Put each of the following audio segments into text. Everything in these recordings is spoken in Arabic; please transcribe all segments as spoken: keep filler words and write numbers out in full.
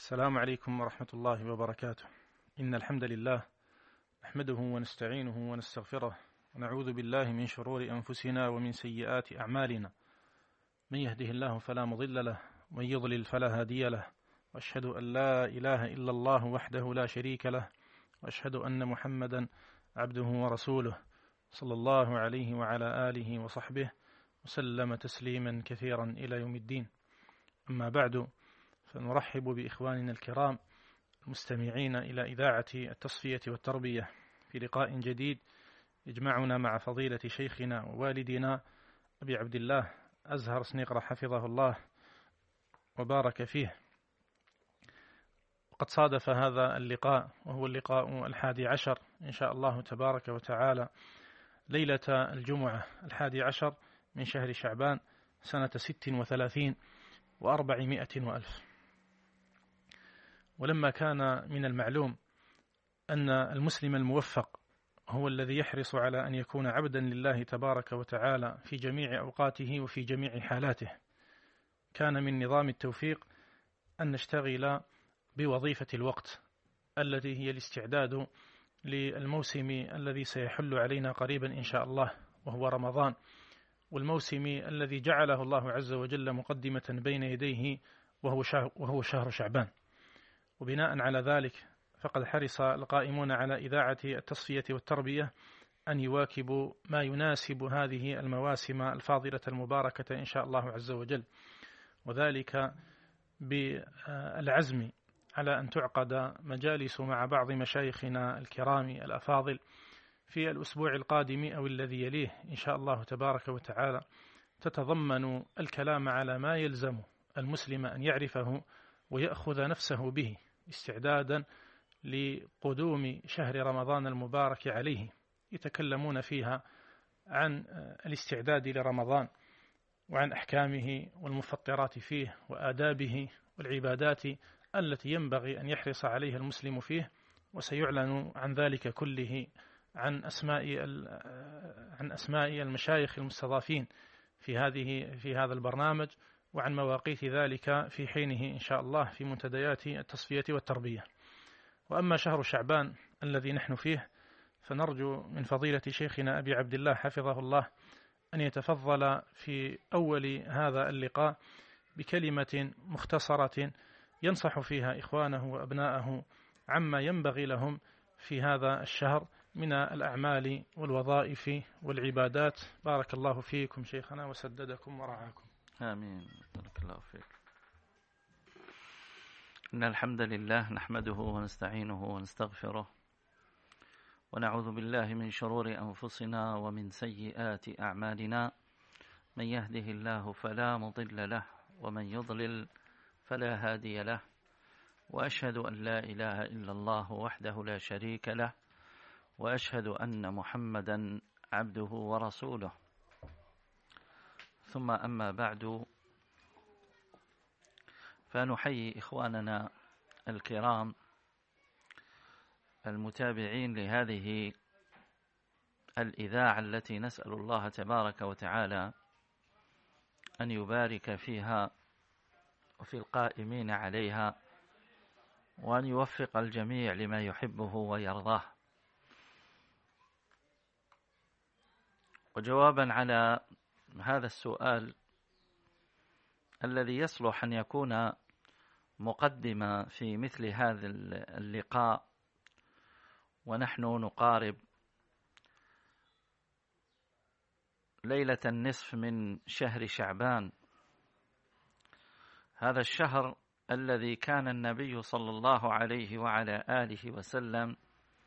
السلام عليكم ورحمة الله وبركاته. إن الحمد لله نحمده ونستعينه ونستغفره ونعوذ بالله من شرور أنفسنا ومن سيئات أعمالنا. من يهده الله فلا مضل له ومن يضلل فلا هادي له، وأشهد أن لا إله إلا الله وحده لا شريك له، وأشهد أن محمدا عبده ورسوله صلى الله عليه وعلى آله وصحبه وسلم تسليما كثيرا إلى يوم الدين. أما بعد، فنرحب بإخواننا الكرام المستمعين إلى إذاعة التصفية والتربية في لقاء جديد يجمعنا مع فضيلة شيخنا ووالدنا أبي عبد الله أزهر سنيقرة حفظه الله وبارك فيه. وقد صادف هذا اللقاء وهو اللقاء الحادي عشر إن شاء الله تبارك وتعالى ليلة الجمعة الحادي عشر من شهر شعبان سنة ست وثلاثين وأربعمائة وألف. ولما كان من المعلوم أن المسلم الموفق هو الذي يحرص على أن يكون عبدا لله تبارك وتعالى في جميع أوقاته وفي جميع حالاته، كان من نظام التوفيق أن نشتغل بوظيفة الوقت التي هي الاستعداد للموسم الذي سيحل علينا قريبا إن شاء الله، وهو رمضان، والموسم الذي جعله الله عز وجل مقدمة بين يديه وهو شهر, وهو شهر شعبان. وبناء على ذلك فقد حرص القائمون على إذاعة التصفية والتربية أن يواكبوا ما يناسب هذه المواسم الفاضلة المباركة إن شاء الله عز وجل، وذلك بالعزم على أن تعقد مجالس مع بعض مشايخنا الكرام الأفاضل في الأسبوع القادم أو الذي يليه إن شاء الله تبارك وتعالى، تتضمن الكلام على ما يلزم المسلم أن يعرفه ويأخذ نفسه به استعدادا لقدوم شهر رمضان المبارك عليه. يتكلمون فيها عن الاستعداد لرمضان وعن أحكامه والمفطرات فيه وآدابه والعبادات التي ينبغي أن يحرص عليها المسلم فيه، وسيعلن عن ذلك كله عن أسماء عن أسماء المشايخ المستضافين في هذه في هذا البرنامج، وعن مواقيت ذلك في حينه إن شاء الله في منتديات التصفية والتربية. وأما شهر شعبان الذي نحن فيه، فنرجو من فضيلة شيخنا أبي عبد الله حفظه الله أن يتفضل في أول هذا اللقاء بكلمة مختصرة ينصح فيها إخوانه وأبناءه عما ينبغي لهم في هذا الشهر من الأعمال والوظائف والعبادات. بارك الله فيكم شيخنا وسددكم ورعاكم. آمين. بارك الله فيك. إن الحمد لله نحمده ونستعينه ونستغفره ونعوذ بالله من شرور أنفسنا ومن سيئات أعمالنا. من يهده الله فلا مضل له ومن يضلل فلا هادي له، وأشهد أن لا إله إلا الله وحده لا شريك له، وأشهد أن محمدا عبده ورسوله. ثم أما بعد، فنحيي إخواننا الكرام المتابعين لهذه الإذاعة التي نسأل الله تبارك وتعالى أن يبارك فيها وفي القائمين عليها، وأن يوفق الجميع لما يحبه ويرضاه. وجوابا على هذا السؤال الذي يصلح أن يكون مقدمة في مثل هذا اللقاء، ونحن نقارب ليلة النصف من شهر شعبان، هذا الشهر الذي كان النبي صلى الله عليه وعلى آله وسلم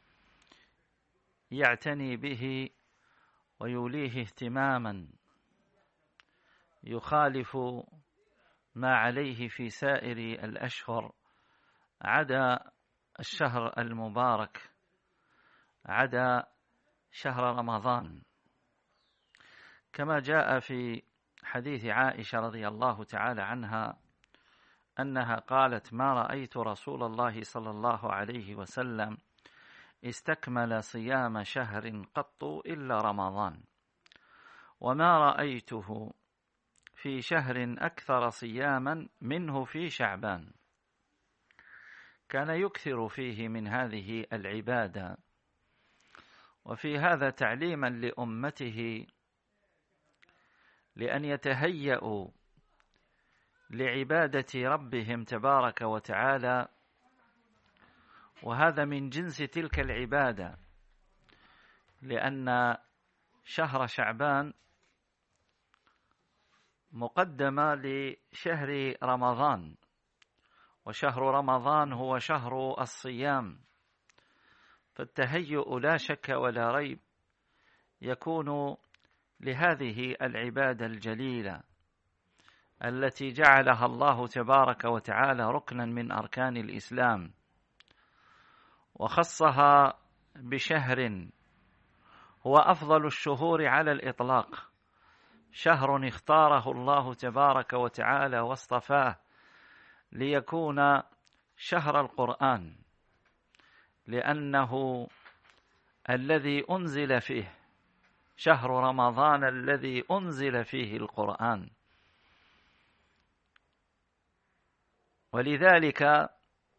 يعتني به ويوليه اهتماما، يخالف ما عليه في سائر الأشهر عدا الشهر المبارك، عدا شهر رمضان، كما جاء في حديث عائشة رضي الله تعالى عنها أنها قالت: ما رأيت رسول الله صلى الله عليه وسلم استكمل صيام شهر قط إلا رمضان، وما رأيته في شهر أكثر صياما منه في شعبان. كان يكثر فيه من هذه العبادة، وفي هذا تعليما لأمته لأن يتهيأوا لعبادة ربهم تبارك وتعالى، وهذا من جنس تلك العبادة، لأن شهر شعبان مقدمة لشهر رمضان، وشهر رمضان هو شهر الصيام، فالتهيؤ لا شك ولا ريب يكون لهذه العبادة الجليلة التي جعلها الله تبارك وتعالى ركنا من أركان الإسلام، وخصها بشهر هو أفضل الشهور على الإطلاق، شهر اختاره الله تبارك وتعالى واصطفاه ليكون شهر القرآن، لأنه الذي أنزل فيه، شهر رمضان الذي أنزل فيه القرآن. ولذلك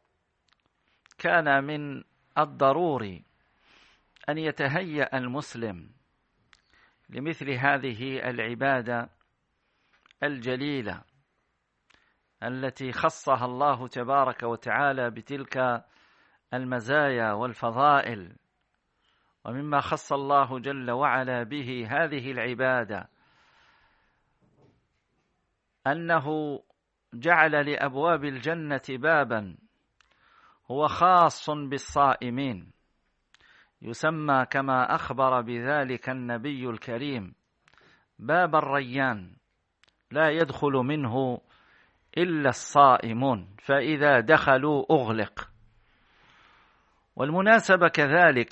كان من الضروري أن يتهيأ المسلم لمثل هذه العبادة الجليلة التي خصها الله تبارك وتعالى بتلك المزايا والفضائل. ومما خص الله جل وعلا به هذه العبادة أنه جعل لأبواب الجنة بابا هو خاص بالصائمين، يسمى كما أخبر بذلك النبي الكريم باب الريان، لا يدخل منه إلا الصائمون، فإذا دخلوا أغلق. والمناسبة كذلك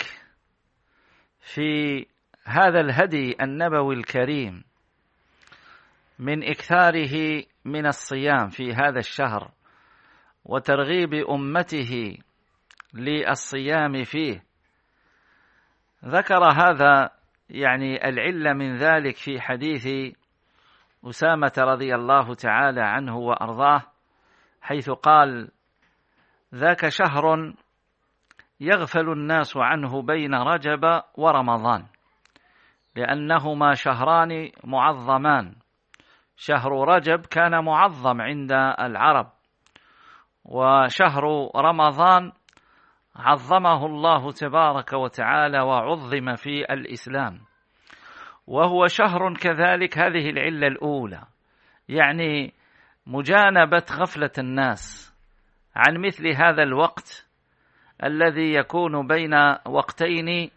في هذا الهدي النبوي الكريم من إكثاره من الصيام في هذا الشهر وترغيب أمته للصيام فيه، ذكر هذا يعني العلة من ذلك في حديث أسامة رضي الله تعالى عنه وأرضاه، حيث قال: ذاك شهر يغفل الناس عنه بين رجب ورمضان، لأنهما شهران معظمان، شهر رجب كان معظم عند العرب، وشهر رمضان عظمه الله تبارك وتعالى وعظم في الإسلام، وهو شهر كذلك. هذه العلة الأولى، يعني مجانبة غفلة الناس عن مثل هذا الوقت الذي يكون بين وقتين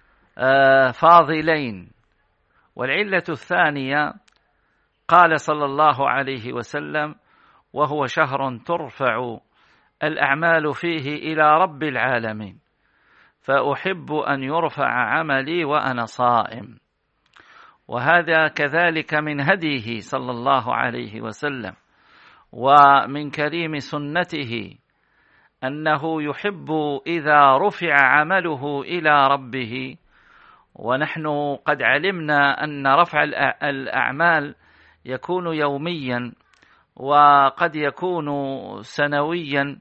فاضلين. والعلة الثانية قال صلى الله عليه وسلم: وهو شهر ترفع الأعمال فيه إلى رب العالمين، فأحب أن يرفع عملي وأنا صائم. وهذا كذلك من هديه صلى الله عليه وسلم ومن كريم سنته أنه يحب إذا رفع عمله إلى ربه. ونحن قد علمنا أن رفع الأعمال يكون يوميا وقد يكون سنويا،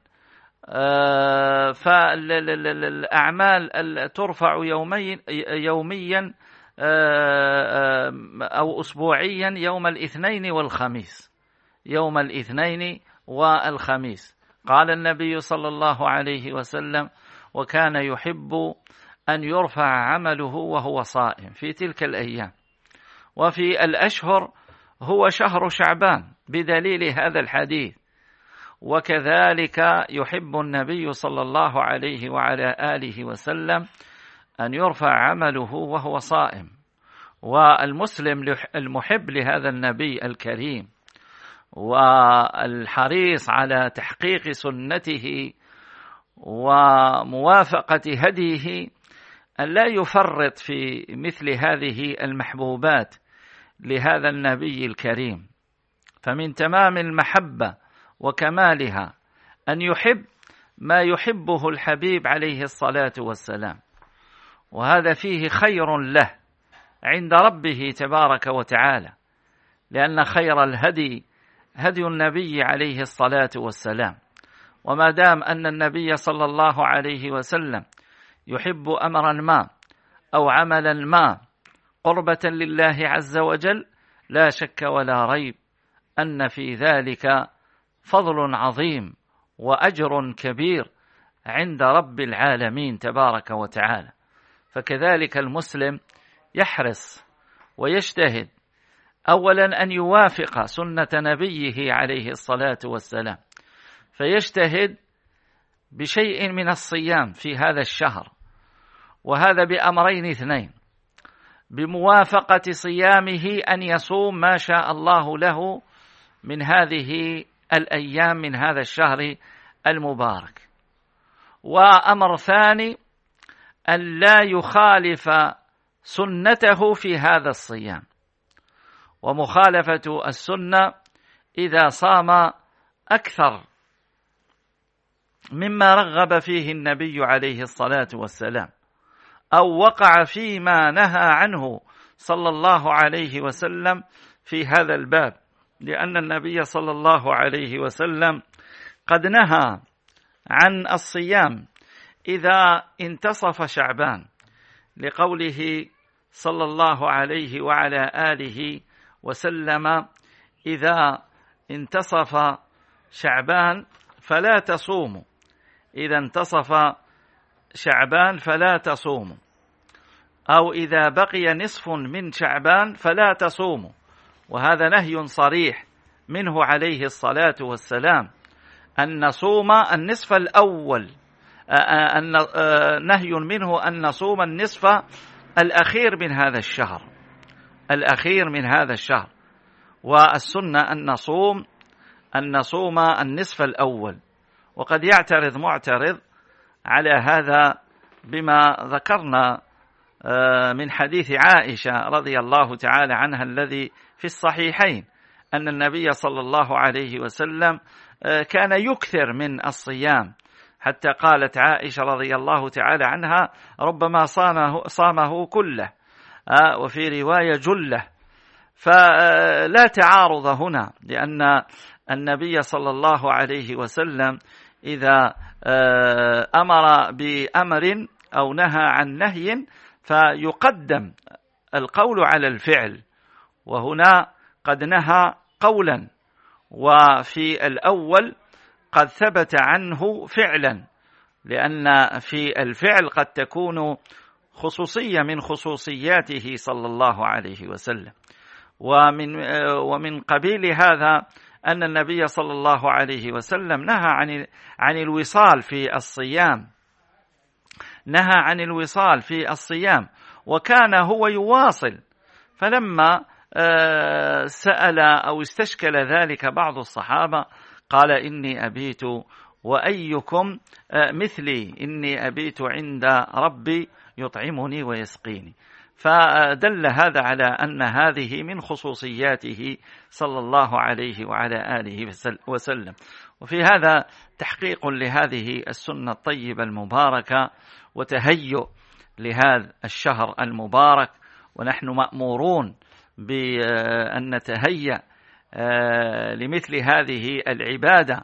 فالأعمال ترفع يوميا أو أسبوعيا يوم الاثنين والخميس، يوم الاثنين والخميس. قال النبي صلى الله عليه وسلم: وكان يحب أن يرفع عمله وهو صائم في تلك الأيام. وفي الأشهر هو شهر شعبان بدليل هذا الحديث. وكذلك يحب النبي صلى الله عليه وعلى آله وسلم أن يرفع عمله وهو صائم. والمسلم المحب لهذا النبي الكريم والحريص على تحقيق سنته وموافقة هديه أن لا يفرط في مثل هذه المحبوبات لهذا النبي الكريم. فمن تمام المحبة وكمالها أن يحب ما يحبه الحبيب عليه الصلاة والسلام، وهذا فيه خير له عند ربه تبارك وتعالى، لأن خير الهدي هدي النبي عليه الصلاة والسلام، وما دام أن النبي صلى الله عليه وسلم يحب أمرا ما أو عملا ما قربة لله عز وجل، لا شك ولا ريب أن في ذلك فضل عظيم وأجر كبير عند رب العالمين تبارك وتعالى. فكذلك المسلم يحرص ويجتهد أولا أن يوافق سنة نبيه عليه الصلاة والسلام، فيجتهد بشيء من الصيام في هذا الشهر، وهذا بأمرين اثنين: بموافقة صيامه أن يصوم ما شاء الله له من هذه الأيام من هذا الشهر المبارك، وأمر ثاني أن لا يخالف سنته في هذا الصيام. ومخالفة السنة إذا صام أكثر مما رغب فيه النبي عليه الصلاة والسلام، أو وقع فيما نهى عنه صلى الله عليه وسلم في هذا الباب، لأن النبي صلى الله عليه وسلم قد نهى عن الصيام إذا انتصف شعبان، لقوله صلى الله عليه وعلى آله وسلم: إذا انتصف شعبان فلا تصوموا، إذا انتصف شعبان فلا تصوموا، أو إذا بقي نصف من شعبان فلا تصوموا. وهذا نهي صريح منه عليه الصلاة والسلام أن نصوم النصف الأول، نهي منه أن نصوم النصف الأخير من هذا الشهر الأخير من هذا الشهر والسنة أن نصوم أن نصوم النصف الأول. وقد يعترض معترض على هذا بما ذكرنا من حديث عائشة رضي الله تعالى عنها الذي في الصحيحين، أن النبي صلى الله عليه وسلم كان يكثر من الصيام، حتى قالت عائشة رضي الله تعالى عنها: ربما صامه, صامه كله، وفي رواية جله. فلا تعارض هنا، لأن النبي صلى الله عليه وسلم إذا أمر بأمر أو نهى عن نهي فيقدم القول على الفعل، وهنا قد نهى قولا، وفي الأول قد ثبت عنه فعلا، لأن في الفعل قد تكون خصوصية من خصوصياته صلى الله عليه وسلم. ومن ومن قبيل هذا أن النبي صلى الله عليه وسلم نهى عن عن الوصال في الصيام نهى عن الوصال في الصيام وكان هو يواصل. فلما سأل أو استشكل ذلك بعض الصحابة قال: إني أبيت وأيكم مثلي، إني أبيت عند ربي يطعمني ويسقيني. فدل هذا على أن هذه من خصوصياته صلى الله عليه وعلى آله وسلم. وفي هذا تحقيق لهذه السنة الطيبة المباركة وتهيؤ لهذا الشهر المبارك، ونحن مأمورون بأن نتهيأ لمثل هذه العبادة،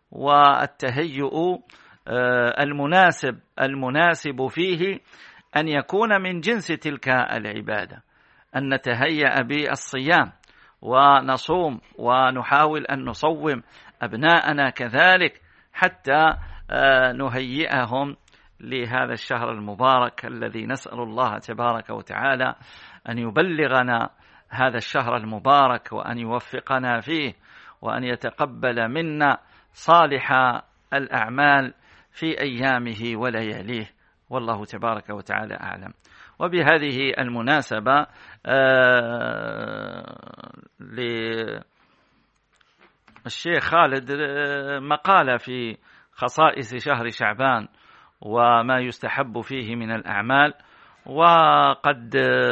والتهيؤ المناسب المناسب فيه أن يكون من جنس تلك العبادة، أن نتهيأ بالصيام ونصوم ونحاول أن نصوم أبناءنا كذلك، حتى نهيئهم لهذا الشهر المبارك الذي نسأل الله تبارك وتعالى أن يبلغنا هذا الشهر المبارك، وأن يوفقنا فيه، وأن يتقبل منا صالح الأعمال في أيامه ولياليه، والله تبارك وتعالى أعلم. وبهذه المناسبة للشيخ خالد مقالة في خصائص شهر شعبان وما يستحب فيه من الأعمال، وقد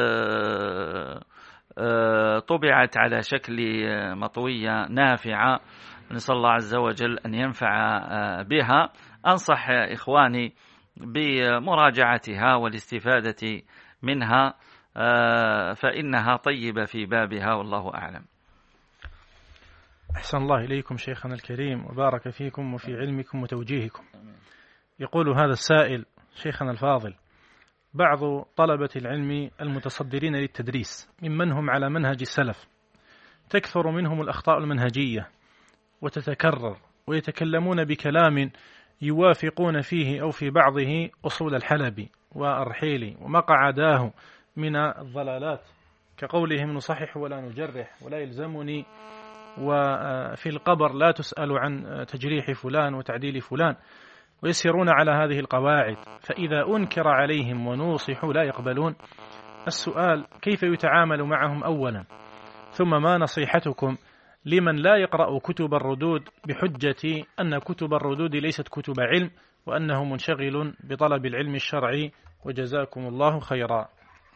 طبعت على شكل مطوية نافعة، نسأل الله عز وجل أن ينفع بها. أنصح إخواني بمراجعتها والاستفادة منها، فإنها طيبة في بابها، والله أعلم. أحسن الله إليكم شيخنا الكريم وبارك فيكم وفي علمكم وتوجيهكم. يقول هذا السائل: شيخنا الفاضل، بعض طلبة العلم المتصدرين للتدريس ممن هم على منهج السلف تكثر منهم الأخطاء المنهجية وتتكرر، ويتكلمون بكلام يوافقون فيه أو في بعضه أصول الحلبي والرحيلي ومقعداه من الضلالات، كقولهم نصحح ولا نجرح ولا يلزمني، وفي القبر لا تسأل عن تجريح فلان وتعديل فلان، ويسيرون على هذه القواعد، فإذا أنكر عليهم ونوصحوا لا يقبلون. السؤال: كيف يتعامل معهم أولا؟ ثم ما نصيحتكم لمن لا يقرأ كتب الردود بحجة أن كتب الردود ليست كتب علم وأنه منشغل بطلب العلم الشرعي؟ وجزاكم الله خيرا.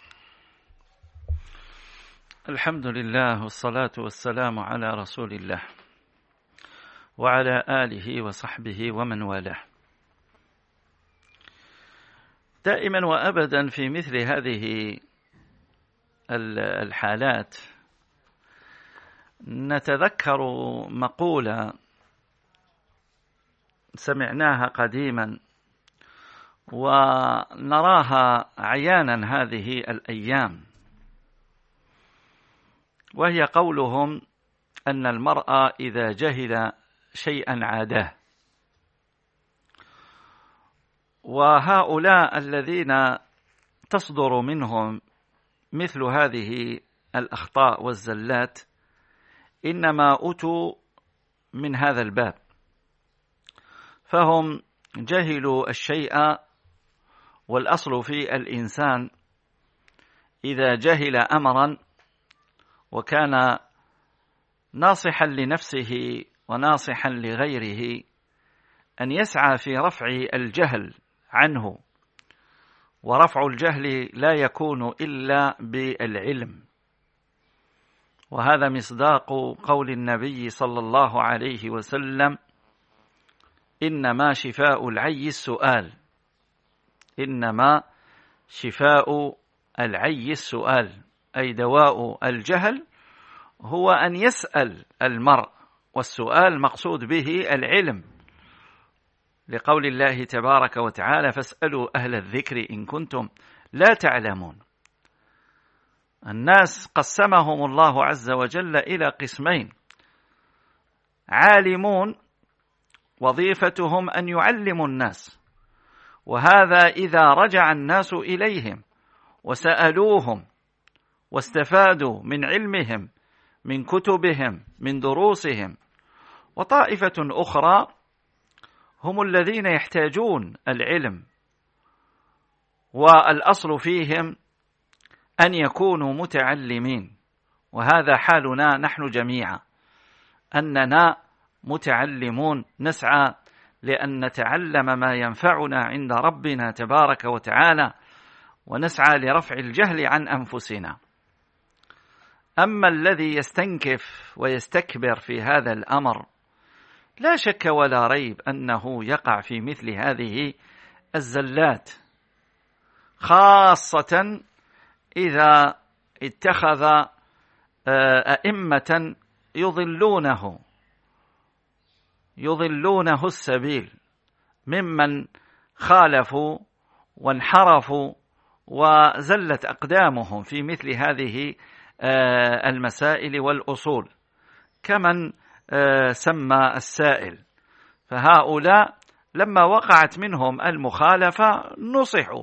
الحمد لله والصلاة والسلام على رسول الله وعلى آله وصحبه ومن والاه. دائما وأبدا في مثل هذه الحالات نتذكر مقولة سمعناها قديما ونراها عيانا هذه الأيام، وهي قولهم أن المرء إذا جهل شيئا عاداه. وهؤلاء الذين تصدر منهم مثل هذه الأخطاء والزلات إنما أتوا من هذا الباب، فهم جهلوا الشيء، والأصل في الإنسان إذا جهل أمرا وكان ناصحا لنفسه وناصحا لغيره أن يسعى في رفع الجهل عنه، ورفع الجهل لا يكون إلا بالعلم. وهذا مصداق قول النبي صلى الله عليه وسلم: إنما شفاء العي السؤال. إنما شفاء العي السؤال، أي دواء الجهل هو أن يسأل المرء، والسؤال مقصود به العلم، لقول الله تبارك وتعالى: فاسألوا أهل الذكر إن كنتم لا تعلمون. الناس قسمهم الله عز وجل إلى قسمين: عالمون وظيفتهم أن يعلموا الناس، وهذا إذا رجع الناس إليهم وسألوهم واستفادوا من علمهم من كتبهم من دروسهم. وطائفة أخرى هم الذين يحتاجون العلم، والأصل فيهم أن يكونوا متعلمين، وهذا حالنا نحن جميعا، أننا متعلمون نسعى لأن نتعلم ما ينفعنا عند ربنا تبارك وتعالى، ونسعى لرفع الجهل عن أنفسنا. أما الذي يستنكف ويستكبر في هذا الأمر لا شك ولا ريب أنه يقع في مثل هذه الزلات، خاصة إذا اتخذ أئمة يضلونه يضلونه السبيل ممن خالفوا وانحرفوا وزلت أقدامهم في مثل هذه المسائل والأصول، كمن سمى السائل. فهؤلاء لما وقعت منهم المخالفة نصحوا،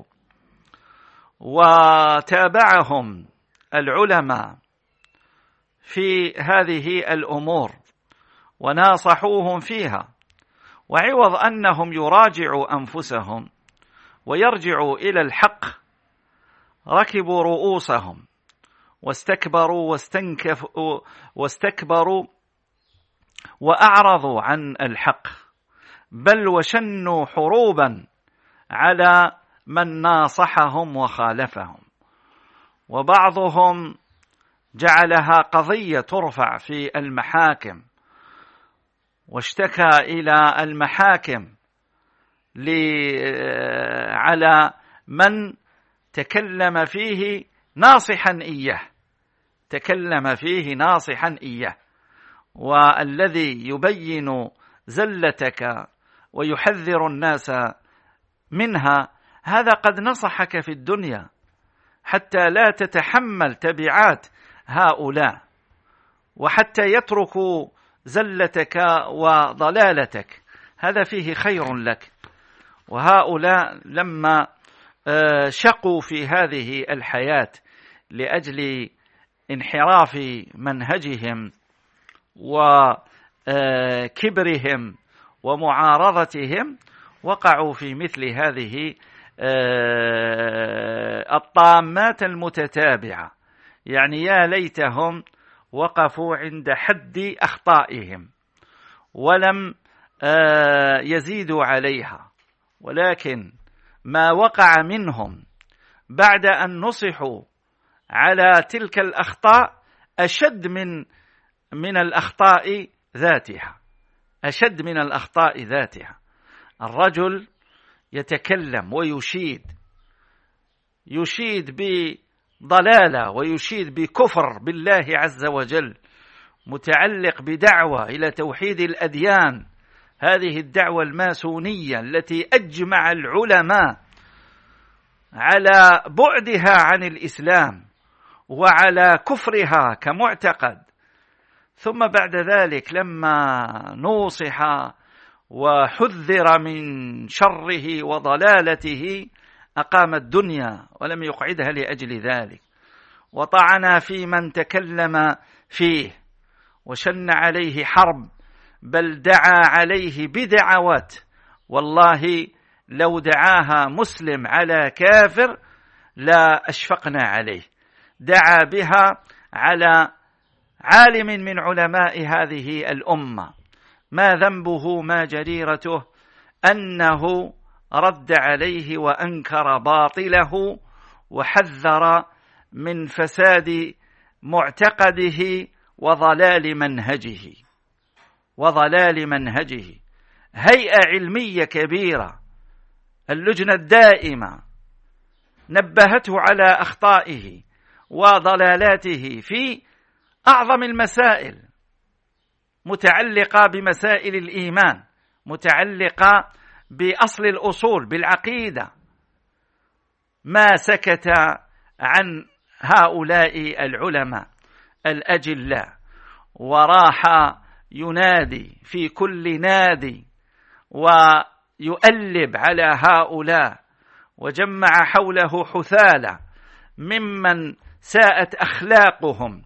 وتابعهم العلماء في هذه الأمور وناصحوهم فيها، وعوض أنهم يراجعوا أنفسهم ويرجعوا إلى الحق ركبوا رؤوسهم واستكبروا واستنكفوا واستكبروا وأعرضوا عن الحق، بل وشنوا حروبا على من ناصحهم وخالفهم. وبعضهم جعلها قضية ترفع في المحاكم، واشتكى إلى المحاكم على من تكلم فيه ناصحا إياه تكلم فيه ناصحا إياه والذي يبين زلتك ويحذر الناس منها، هذا قد نصحك في الدنيا حتى لا تتحمل تبعات هؤلاء، وحتى يتركوا زلتك وضلالتك، هذا فيه خير لك. وهؤلاء لما شقوا في هذه الحياة لأجل انحراف منهجهم وكبرهم ومعارضتهم، وقعوا في مثل هذه الطامات المتتابعة. يعني يا ليتهم وقفوا عند حد أخطائهم ولم يزيدوا عليها، ولكن ما وقع منهم بعد أن نصحوا على تلك الأخطاء أشد من من الأخطاء ذاتها، أشد من الأخطاء ذاتها. الرجل يتكلم ويشيد، يشيد بضلالة ويشيد بكفر بالله عز وجل، متعلق بدعوة إلى توحيد الأديان، هذه الدعوة الماسونية التي أجمع العلماء على بعدها عن الإسلام وعلى كفرها كمعتقد. ثم بعد ذلك لما نوصح وحذر من شره وضلالته أقام الدنيا ولم يقعدها لأجل ذلك، وطعن في من تكلم فيه وشن عليه حرب، بل دعا عليه بدعوات والله لو دعاها مسلم على كافر لا أشفقنا عليه. دعا بها على عالم من علماء هذه الأمة، ما ذنبه ما جريرته أنه رد عليه وأنكر باطله وحذر من فساد معتقده وضلال منهجه وضلال منهجه. هيئة علمية كبيرة، اللجنة الدائمة، نبهته على أخطائه وضلالاته في أعظم المسائل متعلقة بمسائل الإيمان، متعلقة بأصل الأصول بالعقيدة. ما سكت عن هؤلاء العلماء الأجلاء، وراح ينادي في كل نادي ويؤلب على هؤلاء، وجمع حوله حثالة ممن ساءت أخلاقهم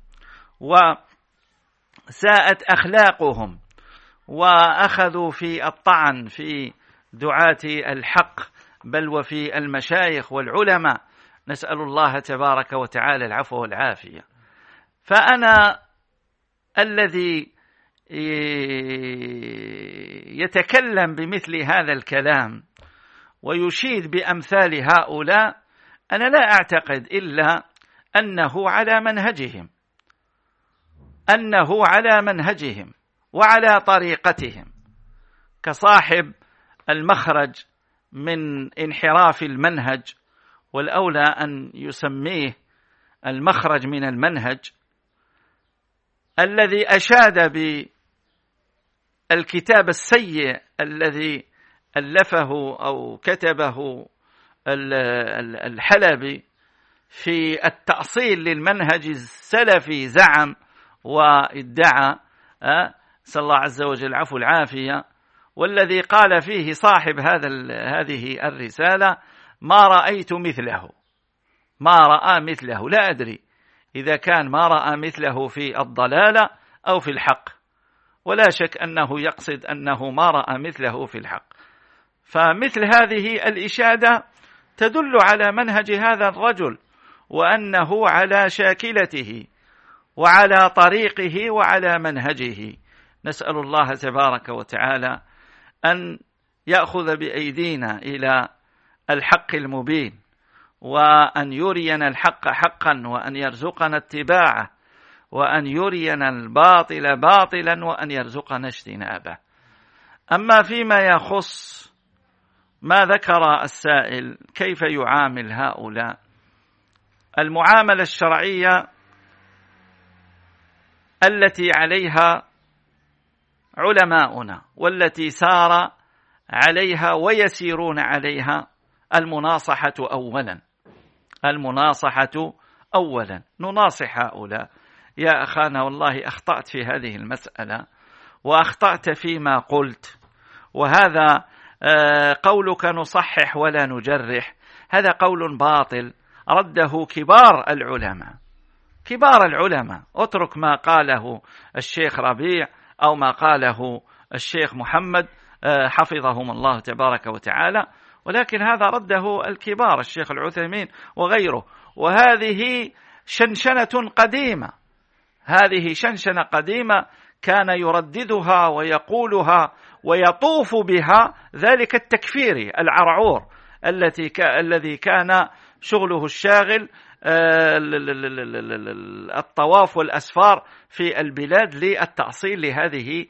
وساءت أخلاقهم وأخذوا في الطعن في دعاة الحق بل وفي المشايخ والعلماء. نسأل الله تبارك وتعالى العفو والعافية. فأنا الذي يتكلم بمثل هذا الكلام ويشيد بأمثال هؤلاء، أنا لا أعتقد إلا أنه على منهجهم، أنه على منهجهم وعلى طريقتهم، كصاحب المخرج من انحراف المنهج، والأولى أن يسميه المخرج من المنهج، الذي أشاد بالكتاب السيء الذي ألفه أو كتبه الحلبي في التأصيل للمنهج السلفي، زعم وادعى، صلى الله عز وجل العفو العافية، والذي قال فيه صاحب هذا هذه الرسالة: ما رأيت مثله، ما رأى مثله. لا أدري إذا كان ما رأى مثله في الضلالة أو في الحق، ولا شك أنه يقصد أنه ما رأى مثله في الحق. فمثل هذه الإشادة تدل على منهج هذا الرجل، وأنه على شاكلته وعلى طريقه وعلى منهجه. نسأل الله تبارك وتعالى أن يأخذ بأيدينا إلى الحق المبين، وأن يرينا الحق حقا، وأن يرزقنا اتباعه، وأن يرينا الباطل باطلا، وأن يرزقنا اجتنابه. أما فيما يخص ما ذكر السائل كيف يعامل هؤلاء، المعاملة الشرعية التي عليها علماؤنا والتي سار عليها ويسيرون عليها المناصحة أولا، المناصحة أولا. نناصح هؤلاء: يا أخانا والله أخطأت في هذه المسألة وأخطأت فيما قلت، وهذا قولك نصحح ولا نجرح، هذا قول باطل رده كبار العلماء، كبار العلماء. اترك ما قاله الشيخ ربيع أو ما قاله الشيخ محمد حفظهم الله تبارك وتعالى، ولكن هذا رده الكبار، الشيخ العثيمين وغيره. وهذه شنشنة قديمة، هذه شنشنة قديمة كان يرددها ويقولها ويطوف بها ذلك التكفيري العرعور التي الذي كان شغله الشاغل الطواف والأسفار في البلاد للتأصيل لهذه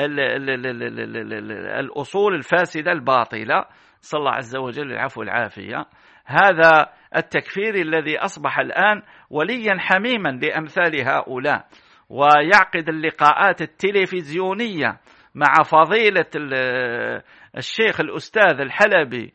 الأصول الفاسدة الباطلة، صلى الله عز وجل العفو والعافية. هذا التكفير الذي أصبح الآن وليا حميما لأمثال هؤلاء، ويعقد اللقاءات التلفزيونية مع فضيلة الشيخ الأستاذ الحلبي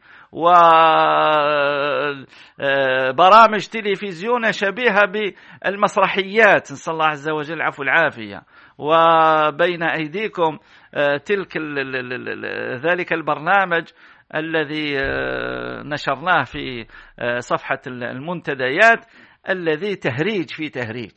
وبرامج تلفزيون شبيهة بالمسرحيات، نسأل الله عز وجل العفو والعافية. وبين أيديكم تلك ذلك البرنامج الذي نشرناه في صفحة المنتديات الذي تهريج في تهريج،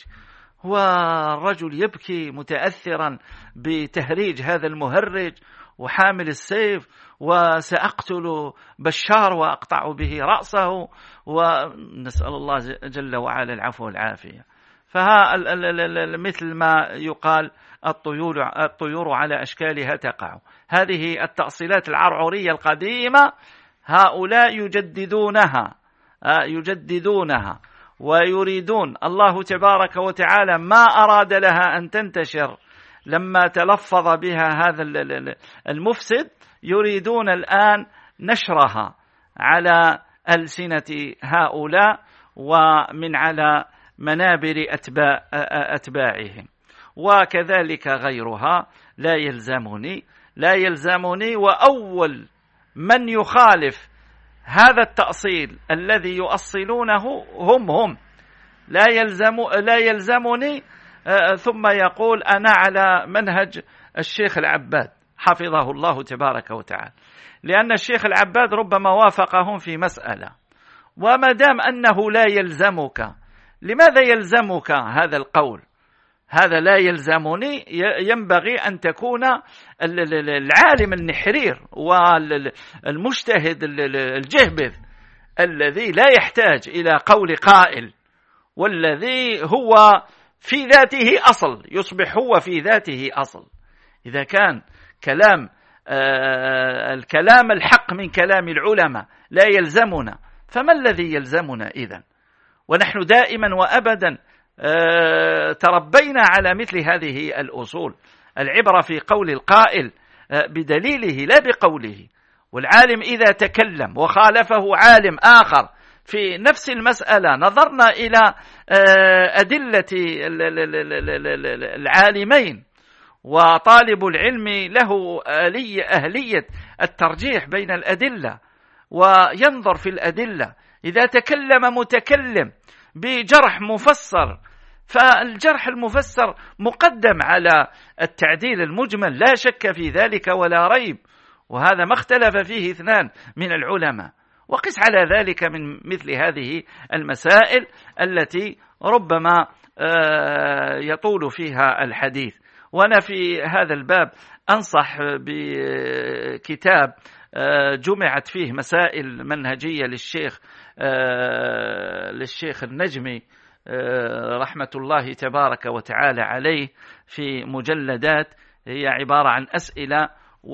والرجل يبكي متأثرا بتهريج هذا المهرج وحامل السيف: وسأقتل بشار وأقطع به رأسه، ونسأل الله جل وعلا العفو والعافية. فها مثل ما يقال: الطيور, الطيور على أشكالها تقع. هذه التأصيلات العرعورية القديمة هؤلاء يجددونها يجددونها ويريدون. الله تبارك وتعالى ما أراد لها أن تنتشر لما تلفظ بها هذا المفسد، يريدون الآن نشرها على ألسنة هؤلاء ومن على منابر أتباع أتباعهم، وكذلك غيرها. لا يلزمني لا يلزمني وأول من يخالف هذا التأصيل الذي يؤصلونه هم هم لا يلزم لا يلزمني ثم يقول أنا على منهج الشيخ العباد حفظه الله تبارك وتعالى، لأن الشيخ العباد ربما وافقهم في مسألة، وما دام أنه لا يلزمك، لماذا يلزمك هذا القول؟ هذا لا يلزمني. ينبغي أن تكون العالم النحرير والمجتهد الجهبذ الذي لا يحتاج إلى قول قائل، والذي هو في ذاته أصل، يصبح هو في ذاته أصل. إذا كان كلام آه الكلام الحق من كلام العلماء لا يلزمنا، فما الذي يلزمنا إذن؟ ونحن دائما وأبدا آه تربينا على مثل هذه الأصول. العبرة في قول القائل آه بدليله لا بقوله. والعالم إذا تكلم وخالفه عالم آخر في نفس المسألة نظرنا إلى أدلة العالمين، وطالب العلم له أهلية الترجيح بين الأدلة وينظر في الأدلة. إذا تكلم متكلم بجرح مفسر، فالجرح المفسر مقدم على التعديل المجمل، لا شك في ذلك ولا ريب، وهذا ما اختلف فيه اثنان من العلماء. وقس على ذلك من مثل هذه المسائل التي ربما يطول فيها الحديث. وأنا في هذا الباب أنصح بكتاب جمعت فيه مسائل منهجية للشيخ للشيخ النجمي رحمة الله تبارك وتعالى عليه، في مجلدات، هي عبارة عن أسئلة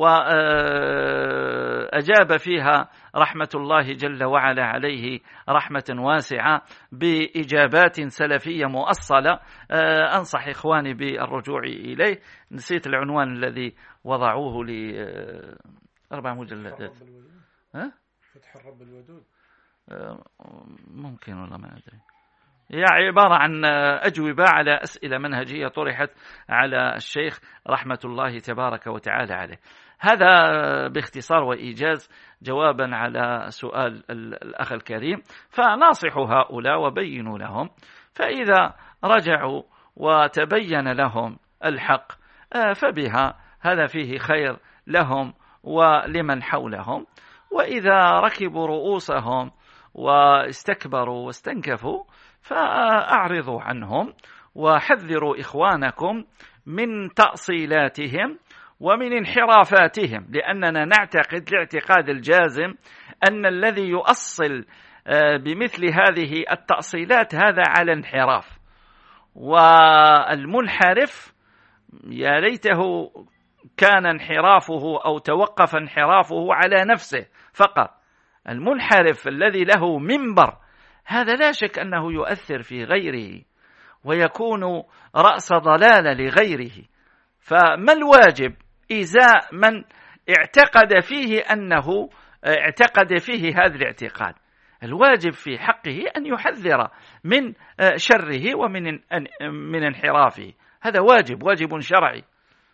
وأجاب فيها رحمة الله جل وعلا عليه رحمة واسعة بإجابات سلفية مؤصلة. أنصح إخواني بالرجوع إليه. نسيت العنوان الذي وضعوه لأربع مجلدات. ها؟ فتح الرب الودود. ممكن ولا ما أدري. هي عبارة عن أجوبة على أسئلة منهجية طرحت على الشيخ رحمة الله تبارك وتعالى عليه. هذا باختصار وإيجاز جوابا على سؤال الأخ الكريم. فناصح هؤلاء وبينوا لهم، فإذا رجعوا وتبين لهم الحق فبها، هذا فيه خير لهم ولمن حولهم. وإذا ركبوا رؤوسهم واستكبروا واستنكفوا فأعرضوا عنهم وحذروا إخوانكم من تأصيلاتهم ومن انحرافاتهم، لأننا نعتقد الاعتقاد الجازم أن الذي يؤصل بمثل هذه التأصيلات هذا على انحراف، والمنحرف يا ليته كان انحرافه أو توقف انحرافه على نفسه فقط. المنحرف الذي له منبر هذا لا شك أنه يؤثر في غيره ويكون رأس ضلالة لغيره. فما الواجب إزاء من اعتقد فيه أنه اعتقد فيه هذا الاعتقاد؟ الواجب في حقه أن يحذر من شره ومن من انحرافه، هذا واجب واجب شرعي.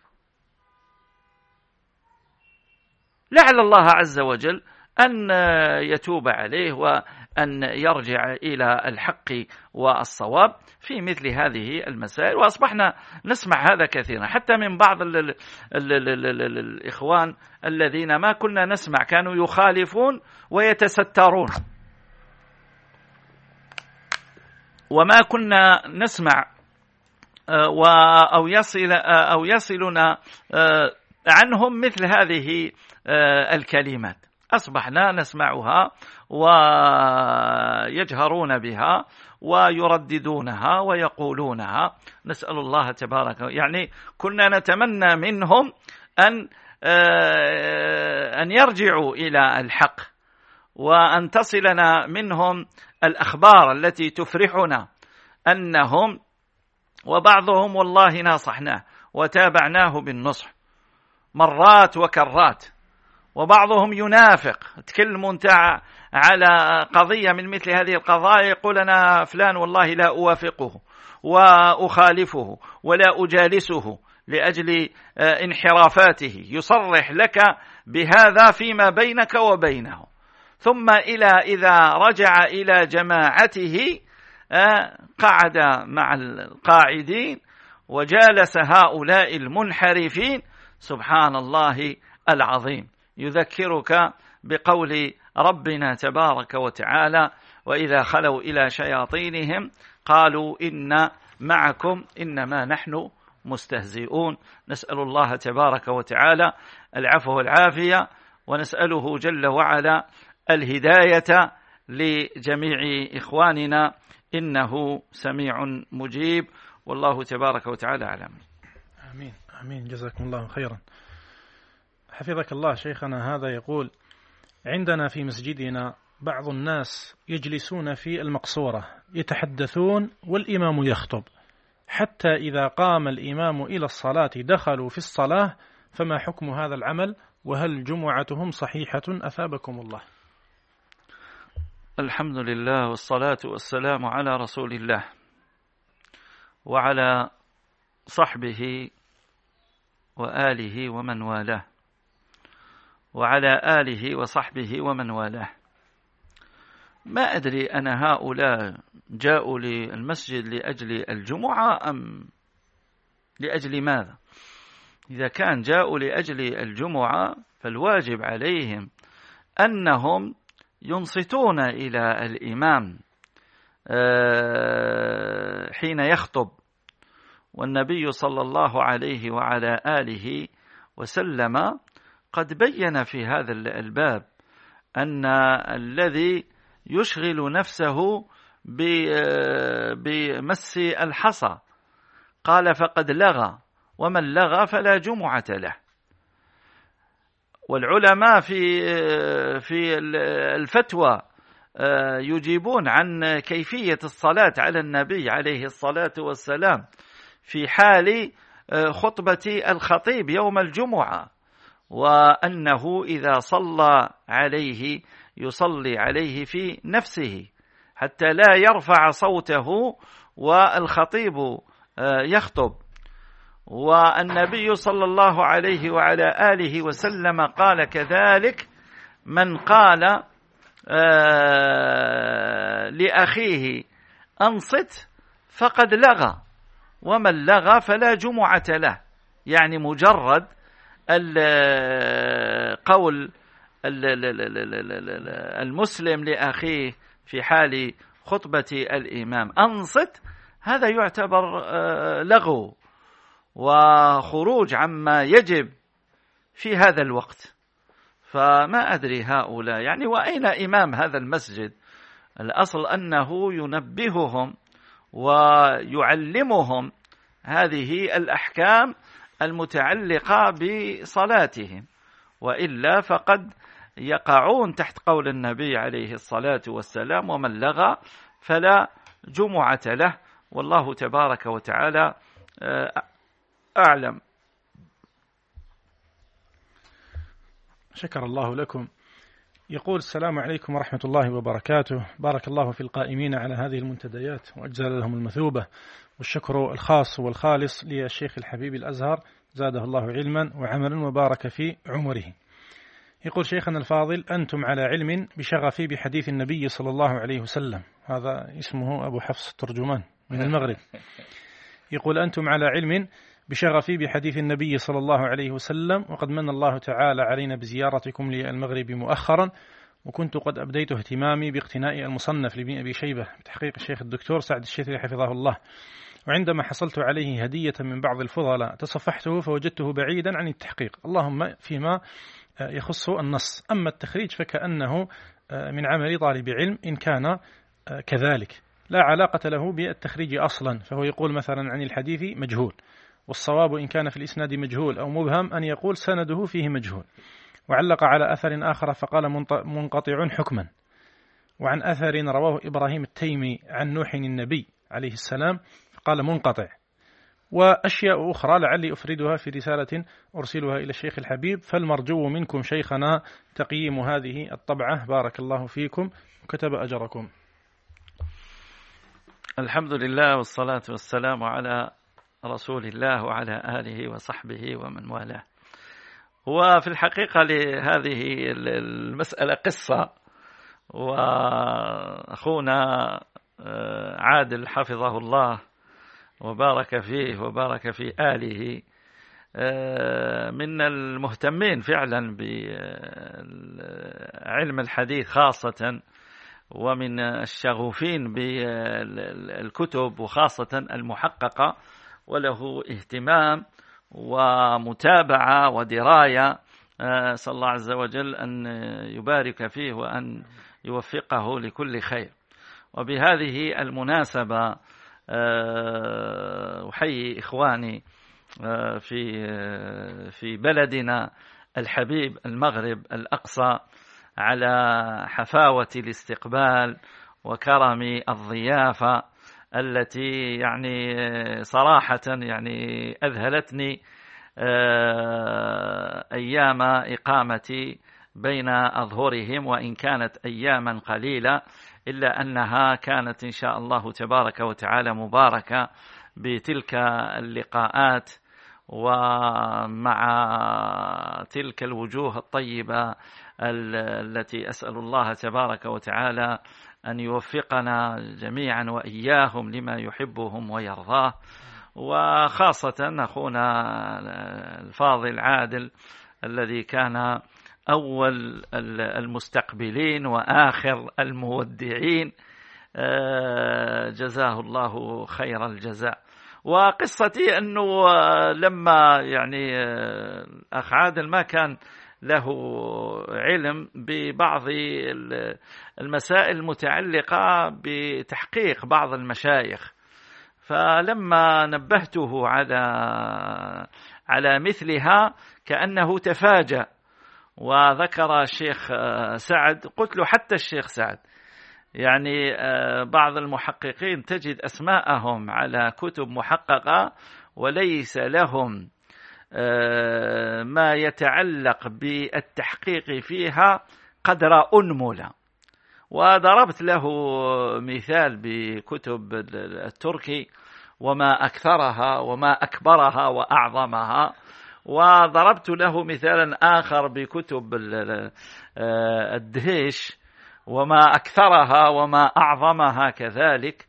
لعل الله عز وجل أن يتوب عليه وأن يرجع إلى الحق والصواب في مثل هذه المسائل. وأصبحنا نسمع هذا كثيرا حتى من بعض ال ال ال ال ال الإخوان الذين ما كنا نسمع، كانوا يخالفون ويتسترون، وما كنا نسمع أو يصل أو يصلنا عنهم مثل هذه الكلمات، أصبحنا نسمعها ويجهرون بها ويرددونها ويقولونها. نسأل الله تبارك، يعني كنا نتمنى منهم أن أن يرجعوا إلى الحق وأن تصلنا منهم الأخبار التي تفرحنا أنهم، وبعضهم والله ناصحناه وتابعناه بالنصح مرات وكرات، وبعضهم ينافق، تكلم انت على قضية من مثل هذه القضايا يقول أنا فلان والله لا أوافقه وأخالفه ولا أجالسه لأجل انحرافاته، يصرح لك بهذا فيما بينك وبينه. ثم إلى إذا رجع إلى جماعته قعد مع القاعدين وجالس هؤلاء المنحرفين. سبحان الله العظيم، يذكرك بقول ربنا تبارك وتعالى: وإذا خلوا إلى شياطينهم قالوا إن معكم إنما نحن مستهزئون. نسأل الله تبارك وتعالى العفو والعافية، ونسأله جل وعلا الهداية لجميع إخواننا، إنه سميع مجيب، والله تبارك وتعالى أعلم. آمين آمين، جزاكم الله خيرا. حفظك الله شيخنا. هذا يقول: عندنا في مسجدنا بعض الناس يجلسون في المقصورة يتحدثون والإمام يخطب، حتى إذا قام الإمام إلى الصلاة دخلوا في الصلاة، فما حكم هذا العمل؟ وهل جمعتهم صحيحة أثابكم الله؟ الحمد لله والصلاة والسلام على رسول الله وعلى صحبه وآله ومن والاه وعلى آله وصحبه ومن والاه. ما أدري أنا هؤلاء جاءوا للمسجد لأجل الجمعة أم لأجل ماذا؟ إذا كان جاءوا لأجل الجمعة فالواجب عليهم أنهم ينصتون إلى الإمام حين يخطب، والنبي صلى الله عليه وعلى آله وسلم قد بين في هذا الباب أن الذي يشغل نفسه بمس الحصى قال فقد لغى، ومن لغى فلا جمعة له. والعلماء في في الفتوى يجيبون عن كيفية الصلاة على النبي عليه الصلاة والسلام في حال خطبة الخطيب يوم الجمعة، وأنه إذا صلى عليه يصلي عليه في نفسه حتى لا يرفع صوته والخطيب يخطب. والنبي صلى الله عليه وعلى آله وسلم قال كذلك: من قال لأخيه أنصت فقد لغى، ومن لغى فلا جمعة له. يعني مجرد القول المسلم لأخيه في حال خطبة الإمام أنصت، هذا يعتبر لغو وخروج عما يجب في هذا الوقت. فما أدري هؤلاء يعني وأين إمام هذا المسجد؟ الأصل أنه ينبههم ويعلمهم هذه الأحكام المتعلقة بصلاتهم، وإلا فقد يقعون تحت قول النبي عليه الصلاة والسلام: ومن لغى فلا جمعة له. والله تبارك وتعالى أعلم. شكر الله لكم. يقول: السلام عليكم ورحمة الله وبركاته، بارك الله في القائمين على هذه المنتديات وأجزل لهم المثوبة، والشكر الخاص والخالص للشيخ الحبيب الأزهر زاده الله علما وعملا وبارك في عمره. يقول: شيخنا الفاضل، أنتم على علم بشغفي بحديث النبي صلى الله عليه وسلم. هذا اسمه أبو حفص الترجمان من المغرب. يقول: أنتم على علم بشغفي بحديث النبي صلى الله عليه وسلم، وقد من الله تعالى علينا بزيارتكم للمغرب مؤخرا، وكنت قد أبديت اهتمامي باقتناء المصنف لابن أبي شيبة بتحقيق الشيخ الدكتور سعد الشتري حفظه الله، وعندما حصلت عليه هدية من بعض الفضلاء تصفحته فوجدته بعيدا عن التحقيق، اللهم فيما يخص النص. أما التخريج فكأنه من عمل طالب علم إن كان كذلك، لا علاقة له بالتخريج أصلا. فهو يقول مثلا عن الحديث مجهول، والصواب إن كان في الإسناد مجهول أو مبهم أن يقول سنده فيه مجهول. وعلق على أثر آخر فقال منقطع حكما. وعن أثر رواه إبراهيم التيمي عن نوح النبي عليه السلام فقال منقطع. وأشياء أخرى لعلي أفردها في رسالة أرسلها إلى الشيخ الحبيب، فالمرجو منكم شيخنا تقييم هذه الطبعة، بارك الله فيكم وكتب أجركم. الحمد لله والصلاة والسلام على رسول الله وعلى آله وصحبه ومن والاه. وفي الحقيقة لهذه المسألة قصة، وأخونا عادل حفظه الله وبارك فيه وبارك في آله من المهتمين فعلا بعلم الحديث خاصة، ومن الشغوفين بالكتب وخاصة المحققة، وله اهتمام ومتابعة ودراية. أسأل الله عز وجل أن يبارك فيه وأن يوفقه لكل خير. وبهذه المناسبة أحيي إخواني في في بلدنا الحبيب المغرب الأقصى على حفاوة الاستقبال وكرم الضيافة التي يعني صراحة يعني أذهلتني أيام إقامتي بين أظهرهم، وإن كانت أياما قليلة إلا أنها كانت إن شاء الله تبارك وتعالى مباركة بتلك اللقاءات ومع تلك الوجوه الطيبة التي أسأل الله تبارك وتعالى أن يوفقنا جميعا وإياهم لما يحبهم ويرضاه. وخاصة أخونا الفاضل عادل الذي كان أول المستقبلين وآخر المودعين، جزاه الله خير الجزاء. وقصتي أنه لما يعني أخ عادل ما كان له علم ببعض المسائل المتعلقة بتحقيق بعض المشايخ، فلما نبهته على على مثلها كأنه تفاجأ، وذكر الشيخ سعد. قلت له حتى الشيخ سعد يعني بعض المحققين تجد أسماءهم على كتب محققة وليس لهم ما يتعلق بالتحقيق فيها قدر أنملة، وضربت له مثال بكتب التركي وما أكثرها وما أكبرها وأعظمها، وضربت له مثالا آخر بكتب الدهيش وما أكثرها وما أعظمها كذلك،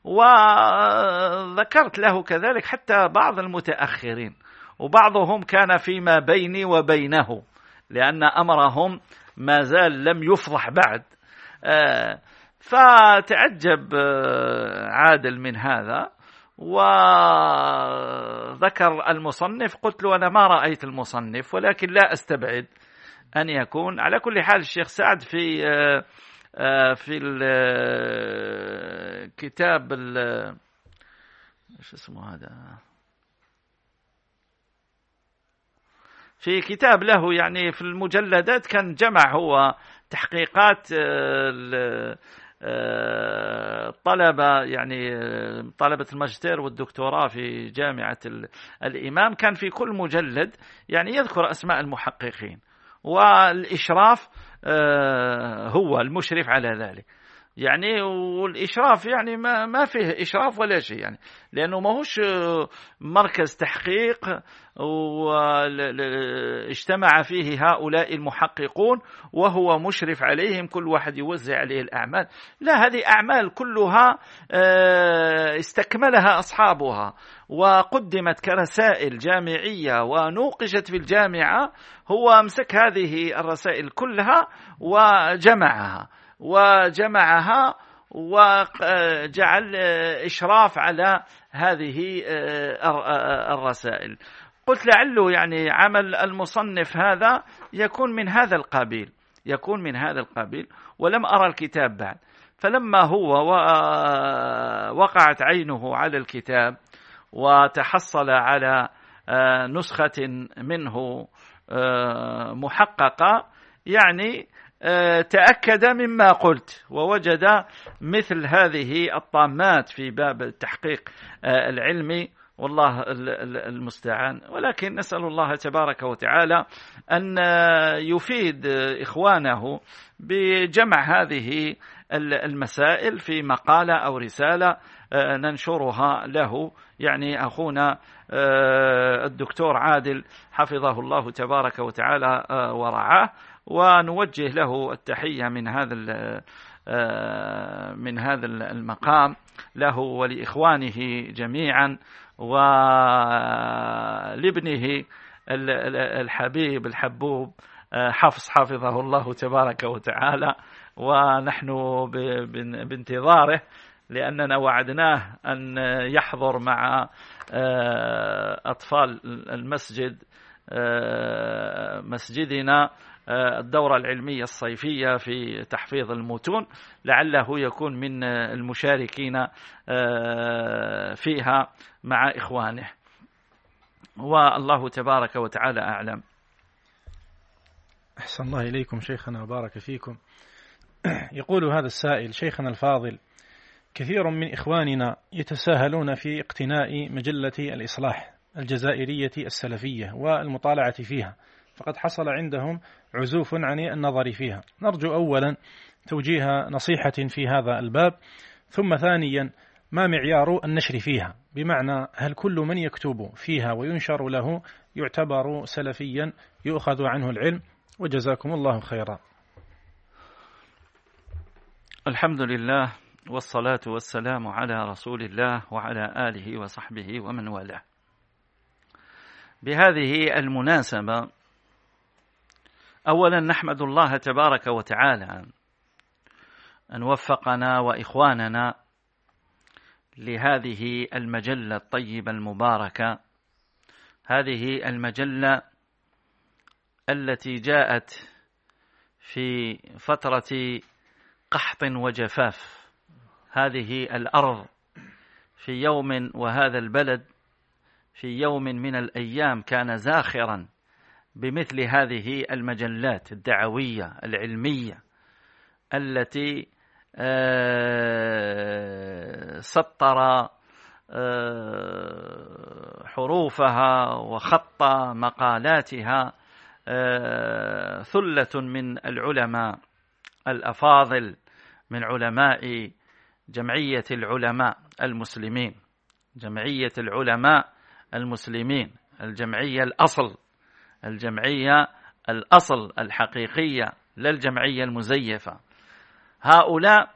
وذكرت له كذلك حتى بعض المتأخرين، وبعضهم كان فيما بيني وبينه لأن أمرهم ما زال لم يفضح بعد. فتعجب عادل من هذا وذكر المصنف. قلت له أنا ما رأيت المصنف، ولكن لا أستبعد أن يكون. على كل حال الشيخ سعد في في الكتاب ايش اسمه هذا، في كتاب له يعني في المجلدات كان جمع هو تحقيقات الطلبة، يعني طلبة الماجستير والدكتوراه في جامعة الإمام، كان في كل مجلد يعني يذكر أسماء المحققين، والإشراف هو المشرف على ذلك يعني. والإشراف يعني ما ما فيه إشراف ولا شيء يعني، لأنه ما هوش مركز تحقيق واجتمع فيه هؤلاء المحققون وهو مشرف عليهم، كل واحد يوزع عليه الأعمال. لا، هذه أعمال كلها استكملها أصحابها وقدمت كرسائل جامعية ونوقشت في الجامعة. هو أمسك هذه الرسائل كلها وجمعها وجمعها وجعل إشراف على هذه الرسائل. قلت لعله يعني عمل المصنف هذا يكون من هذا القبيل، يكون من هذا القبيل، ولم أرى الكتاب بعد. فلما هو وقعت عينه على الكتاب وتحصل على نسخة منه محققة، يعني تأكد مما قلت ووجد مثل هذه الطامات في باب التحقيق العلمي، والله المستعان. ولكن نسأل الله تبارك وتعالى أن يفيد إخوانه بجمع هذه المسائل في مقالة أو رسالة ننشرها له، يعني أخونا الدكتور عادل حفظه الله تبارك وتعالى ورعاه، ونوجه له التحية من هذا من هذا المقام له ولإخوانه جميعا، ولابنه الحبيب الحبوب حفص حفظه الله تبارك وتعالى، ونحن بانتظاره لأننا وعدناه أن يحضر مع أطفال المسجد مسجدنا الدورة العلمية الصيفية في تحفيظ المتون، لعله يكون من المشاركين فيها مع إخوانه، والله تبارك وتعالى أعلم. أحسن الله إليكم شيخنا وبارك فيكم. يقول هذا السائل: شيخنا الفاضل، كثير من إخواننا يتساهلون في اقتناء مجلة الإصلاح الجزائرية السلفية والمطالعة فيها، فقد حصل عندهم عزوف عن النظر فيها. نرجو أولا توجيه نصيحة في هذا الباب، ثم ثانيا ما معيار النشر فيها؟ بمعنى هل كل من يكتب فيها وينشر له يعتبر سلفيا يؤخذ عنه العلم؟ وجزاكم الله خيرا. الحمد لله والصلاة والسلام على رسول الله وعلى آله وصحبه ومن والاه. بهذه المناسبة أولا نحمد الله تبارك وتعالى أن وفقنا وإخواننا لهذه المجلة الطيبة المباركة، هذه المجلة التي جاءت في فترة قحط وجفاف هذه الأرض، في يوم وهذا البلد في يوم من الأيام كان زاخرا بمثل هذه المجلات الدعوية العلمية التي سطر حروفها وخط مقالاتها ثلة من العلماء الأفاضل من علماء جمعية العلماء المسلمين، جمعية العلماء المسلمين، الجمعية الأصل، الجمعية الأصل الحقيقية، لا الجمعية المزيفة. هؤلاء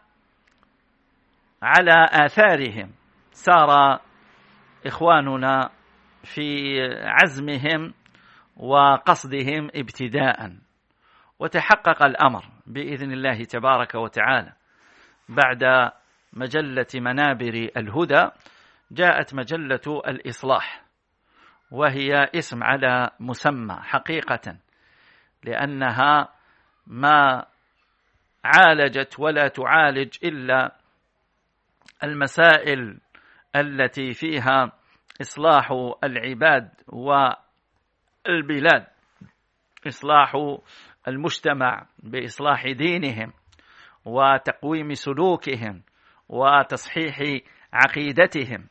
على آثارهم سار إخواننا في عزمهم وقصدهم ابتداء، وتحقق الأمر بإذن الله تبارك وتعالى. بعد مجلة منابر الهدى جاءت مجلة الإصلاح، وهي اسم على مسمى حقيقة، لأنها ما عالجت ولا تعالج إلا المسائل التي فيها إصلاح العباد والبلاد، إصلاح المجتمع بإصلاح دينهم وتقويم سلوكهم وتصحيح عقيدتهم.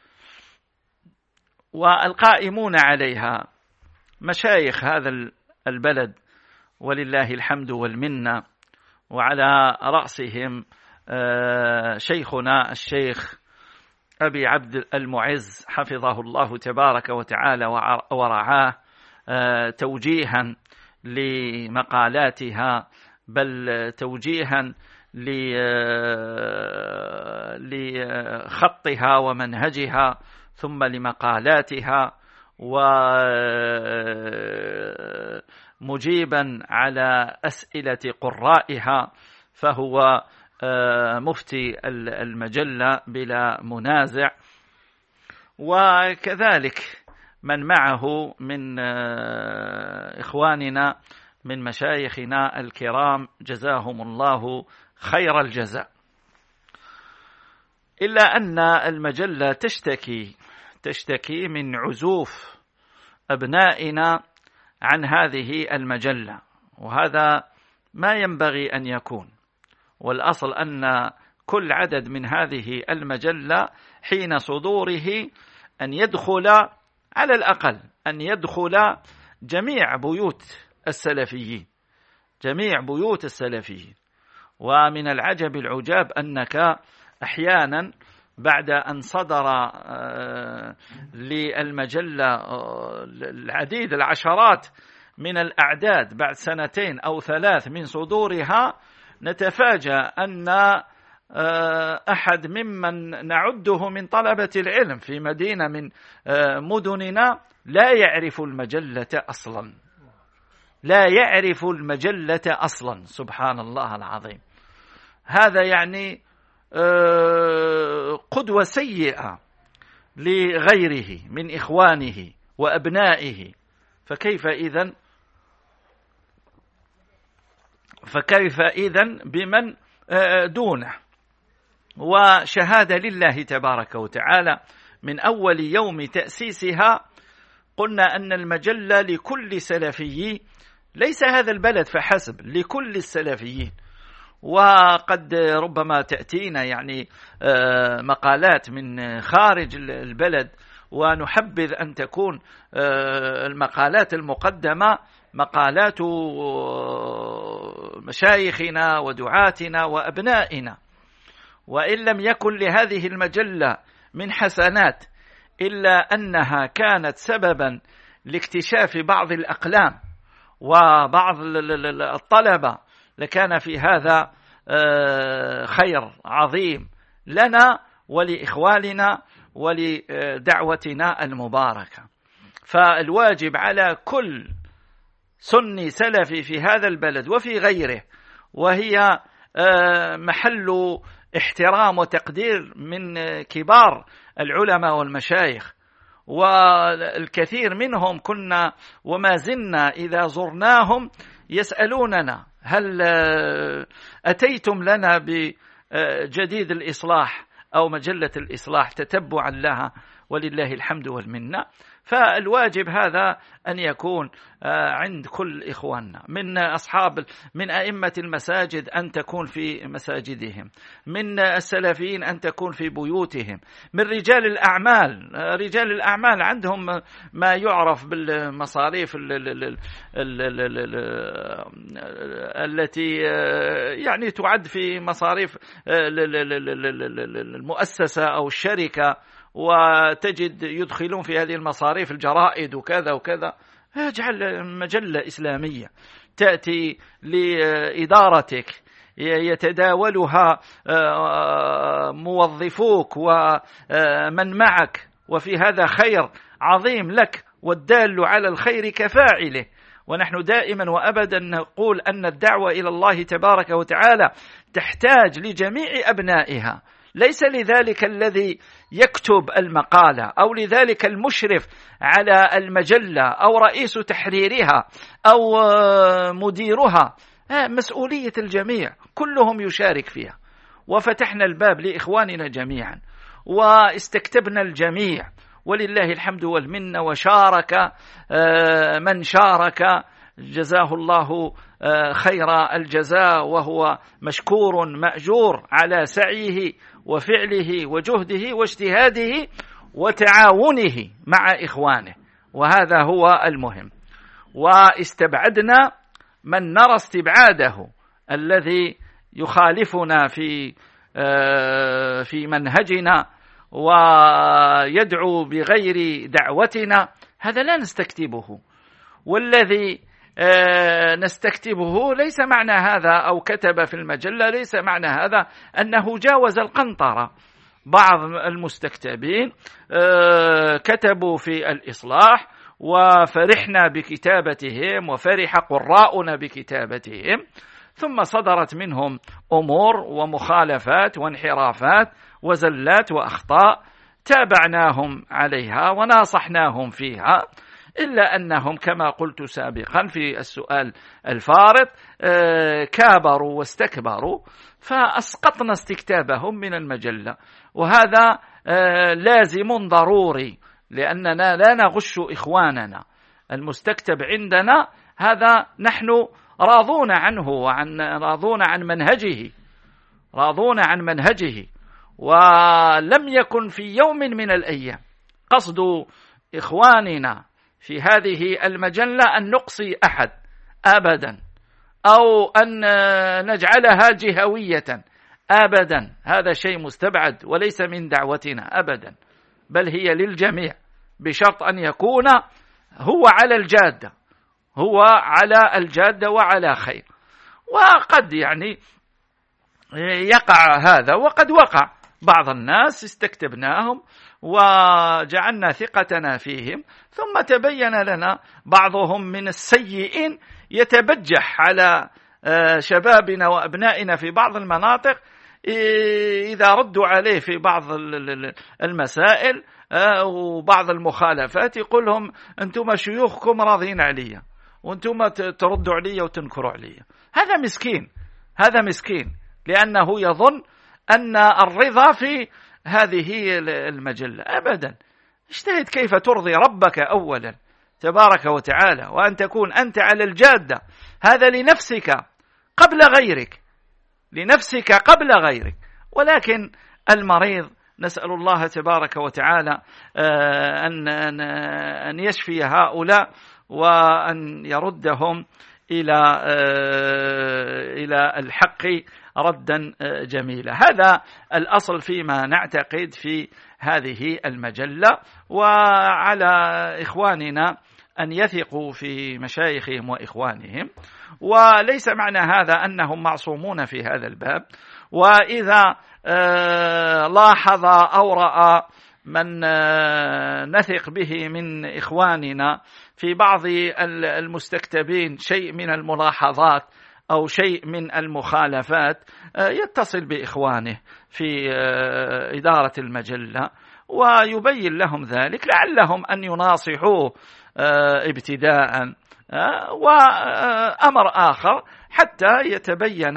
والقائمون عليها مشايخ هذا البلد ولله الحمد والمنة، وعلى رأسهم شيخنا الشيخ أبي عبد المعز حفظه الله تبارك وتعالى ورعاه، توجيها لمقالاتها، بل توجيها لخطها ومنهجها، ثم لمقالاتها، ومجيبا على أسئلة قرائها، فهو مفتي المجلة بلا منازع. وكذلك من معه من إخواننا من مشايخنا الكرام جزاهم الله خير الجزاء. إلا أن المجلة تشتكي تشتكي من عزوف أبنائنا عن هذه المجلة، وهذا ما ينبغي أن يكون. والأصل أن كل عدد من هذه المجلة حين صدوره أن يدخل على الأقل أن يدخل جميع بيوت السلفيين، جميع بيوت السلفيين. ومن العجب العجاب أنك أحيانا بعد أن صدر للمجلة العديد العشرات من الأعداد بعد سنتين أو ثلاث من صدورها، نتفاجأ أن أحد ممن نعده من طلبة العلم في مدينة من مدننا لا يعرف المجلة أصلا، لا يعرف المجلة أصلا. سبحان الله العظيم، هذا يعني قدوة سيئة لغيره من إخوانه وأبنائه، فكيف إذن فكيف إذن بمن دونه؟ وشهادة لله تبارك وتعالى من أول يوم تأسيسها قلنا أن المجلة لكل سلفي، ليس هذا البلد فحسب، لكل السلفيين. وقد ربما تأتينا يعني مقالات من خارج البلد، ونحبذ أن تكون المقالات المقدمة مقالات مشايخنا ودعاتنا وأبنائنا. وإن لم يكن لهذه المجلة من حسنات إلا أنها كانت سببا لاكتشاف بعض الأقلام وبعض الطلبة، لكان في هذا خير عظيم لنا ولإخواننا ولدعوتنا المباركة. فالواجب على كل سني سلفي في هذا البلد وفي غيره، وهي محل احترام وتقدير من كبار العلماء والمشايخ، والكثير منهم كنا وما زلنا إذا زرناهم يسألوننا هل أتيتم لنا بجديد الإصلاح أو مجلة الإصلاح تتبعا لها، ولله الحمد والمنة. فالواجب هذا أن يكون عند كل إخواننا، من أصحاب من أئمة المساجد أن تكون في مساجدهم، من السلفيين أن تكون في بيوتهم، من رجال الأعمال. رجال الأعمال عندهم ما يعرف بالمصاريف التي يعني تعد في مصاريف المؤسسة أو الشركة، وتجد يدخلون في هذه المصاريف الجرائد وكذا وكذا. اجعل مجلة إسلامية تأتي لإدارتك يتداولها موظفوك ومن معك، وفي هذا خير عظيم لك، والدال على الخير كفاعله. ونحن دائما وأبدا نقول أن الدعوة إلى الله تبارك وتعالى تحتاج لجميع أبنائها، ليس لذلك الذي يكتب المقالة أو لذلك المشرف على المجلة أو رئيس تحريرها أو مديرها، مسؤولية الجميع، كلهم يشارك فيها. وفتحنا الباب لإخواننا جميعا واستكتبنا الجميع، ولله الحمد والمنة، وشارك من شارك جزاه الله خير الجزاء، وهو مشكور مأجور على سعيه وفعله وجهده واجتهاده وتعاونه مع إخوانه، وهذا هو المهم. واستبعدنا من نرى استبعاده الذي يخالفنا في في منهجنا ويدعو بغير دعوتنا، هذا لا نستكتبه. والذي نستكتبه ليس معنى هذا، أو كتب في المجلة، ليس معنى هذا أنه جاوز القنطرة. بعض المستكتبين كتبوا في الإصلاح وفرحنا بكتابتهم وفرح قراؤنا بكتابتهم، ثم صدرت منهم أمور ومخالفات وانحرافات وزلات وأخطاء تابعناهم عليها وناصحناهم فيها، إلا أنهم كما قلت سابقا في السؤال الفارط كابروا واستكبروا، فأسقطنا استكتابهم من المجلة. وهذا لازم ضروري، لأننا لا نغش إخواننا. المستكتب عندنا هذا نحن راضون عنه وعن راضون عن منهجه راضون عن منهجه ولم يكن في يوم من الأيام قصد إخواننا في هذه المجلة أن نقصي أحد أبدا، أو أن نجعلها جهوية أبدا. هذا شيء مستبعد وليس من دعوتنا أبدا، بل هي للجميع، بشرط أن يكون هو على الجادة هو على الجادة وعلى خير. وقد يعني يقع هذا، وقد وقع بعض الناس استكتبناهم وجعلنا ثقتنا فيهم، ثم تبين لنا بعضهم من السيئين يتبجح على شبابنا وأبنائنا في بعض المناطق، إذا ردوا عليه في بعض المسائل وبعض المخالفات يقول لهم أنتم شيوخكم راضين علي وأنتم تردوا علي وتنكروا علي. هذا مسكين، هذا مسكين، لأنه يظن أن الرضا في هذه المجلة. أبدا، اجتهد كيف ترضي ربك أولا تبارك وتعالى، وأن تكون أنت على الجادة. هذا لنفسك قبل غيرك، لنفسك قبل غيرك. ولكن المريض نسأل الله تبارك وتعالى أن أن يشفي هؤلاء وأن يردهم إلى إلى الحق ردا جميلا. هذا الأصل فيما نعتقد في هذه المجلة، وعلى إخواننا أن يثقوا في مشايخهم وإخوانهم، وليس معنى هذا أنهم معصومون في هذا الباب. وإذا لاحظ أو رأى من نثق به من إخواننا في بعض المستكتبين شيء من الملاحظات أو شيء من المخالفات، يتصل بإخوانه في إدارة المجلة ويبين لهم ذلك، لعلهم أن يناصحوه ابتداء. وأمر آخر، حتى يتبين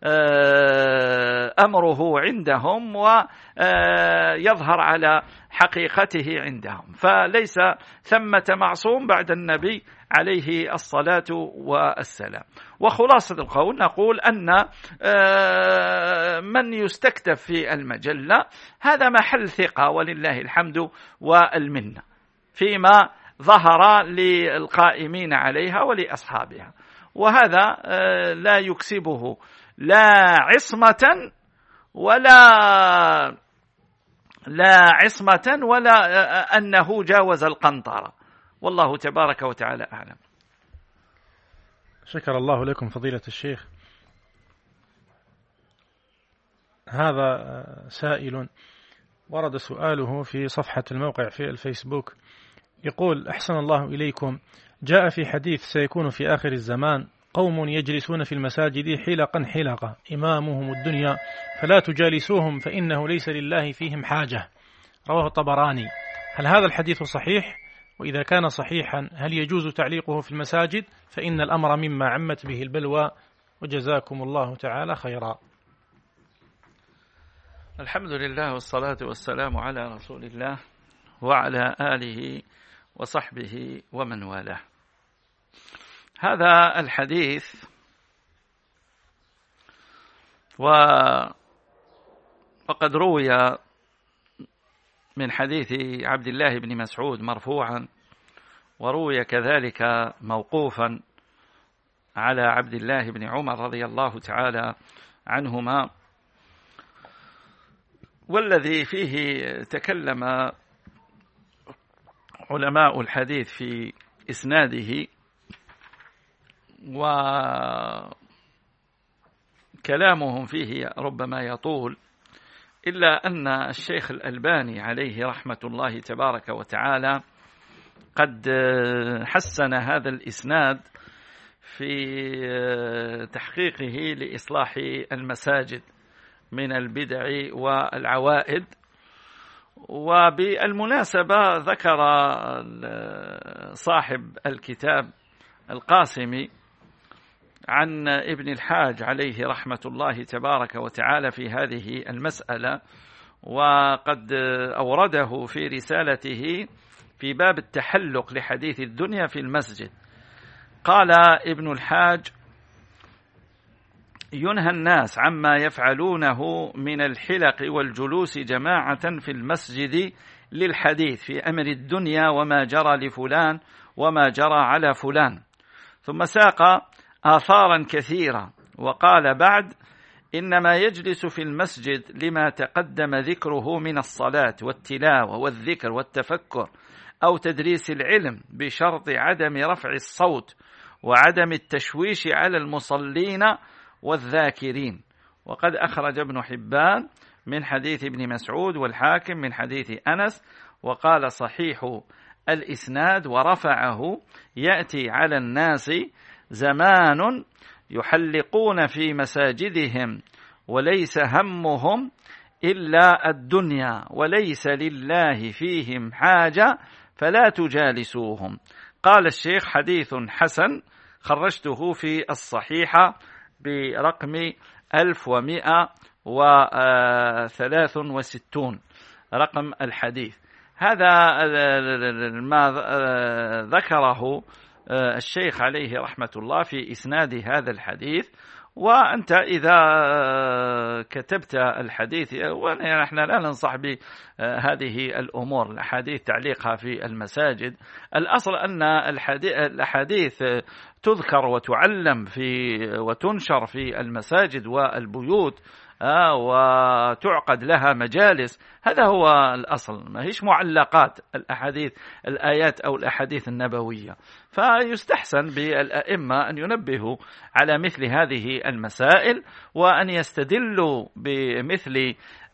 أمره عندهم ويظهر على حقيقته عندهم. فليس ثمة معصوم بعد النبي عليه الصلاة والسلام. وخلاصة القول نقول أن من يستكتب في المجلة هذا محل ثقة ولله الحمد والمنة فيما ظهر للقائمين عليها ولأصحابها، وهذا لا يكسبه لا عصمة ولا لا عصمة ولا أنه جاوز القنطرة، والله تبارك وتعالى أعلم. شكر الله لكم فضيلة الشيخ. هذا سائل ورد سؤاله في صفحة الموقع في الفيسبوك، يقول: أحسن الله إليكم، جاء في حديث سيكون في آخر الزمان قوم يجلسون في المساجد حلقا حلقة إمامهم الدنيا فلا تجالسوهم فإنه ليس لله فيهم حاجة، رواه الطبراني. هل هذا الحديث صحيح؟ وإذا كان صحيحا هل يجوز تعليقه في المساجد؟ فإن الأمر مما عمت به البلوى، وجزاكم الله تعالى خيرا. الحمد لله والصلاة والسلام على رسول الله وعلى آله وصحبه ومن والاه. هذا الحديث وقد روي من حديث عبد الله بن مسعود مرفوعا، وروي كذلك موقوفا على عبد الله بن عمر رضي الله تعالى عنهما، والذي فيه تكلم علماء الحديث في إسناده، وكلامهم فيه ربما يطول، إلا أن الشيخ الألباني عليه رحمة الله تبارك وتعالى قد حسن هذا الإسناد في تحقيقه لإصلاح المساجد من البدع والعوائد. وبالمناسبة ذكر صاحب الكتاب القاسمي عن ابن الحاج عليه رحمة الله تبارك وتعالى في هذه المسألة، وقد أورده في رسالته في باب التحلق لحديث الدنيا في المسجد. قال ابن الحاج: ينهى الناس عما يفعلونه من الحلق والجلوس جماعة في المسجد للحديث في أمر الدنيا وما جرى لفلان وما جرى على فلان. ثم ساق آثارا كثيرة وقال بعد: إنما يجلس في المسجد لما تقدم ذكره من الصلاة والتلاوة والذكر والتفكر أو تدريس العلم، بشرط عدم رفع الصوت وعدم التشويش على المصلين والذاكرين. وقد أخرج ابن حبان من حديث ابن مسعود والحاكم من حديث أنس، وقال صحيح الإسناد ورفعه: يأتي على الناس زمان يحلقون في مساجدهم وليس همهم إلا الدنيا وليس لله فيهم حاجة فلا تجالسوهم. قال الشيخ: حديث حسن، خرجته في الصحيحة برقم ألف ومئة وثلاث وستون رقم الحديث. هذا ما ذكره الشيخ عليه رحمة الله في إسناد هذا الحديث. وأنت إذا كتبت الحديث، ونحن لا ننصح بهذه الأمور الأحاديث تعليقها في المساجد، الأصل أن الأحاديث تذكر وتعلم في وتنشر في المساجد والبيوت وتعقد لها مجالس. هذا هو الأصل، ما هيش معلقات الأحاديث الآيات أو الأحاديث النبوية. فيستحسن بالأئمة أن ينبهوا على مثل هذه المسائل وأن يستدلوا بمثل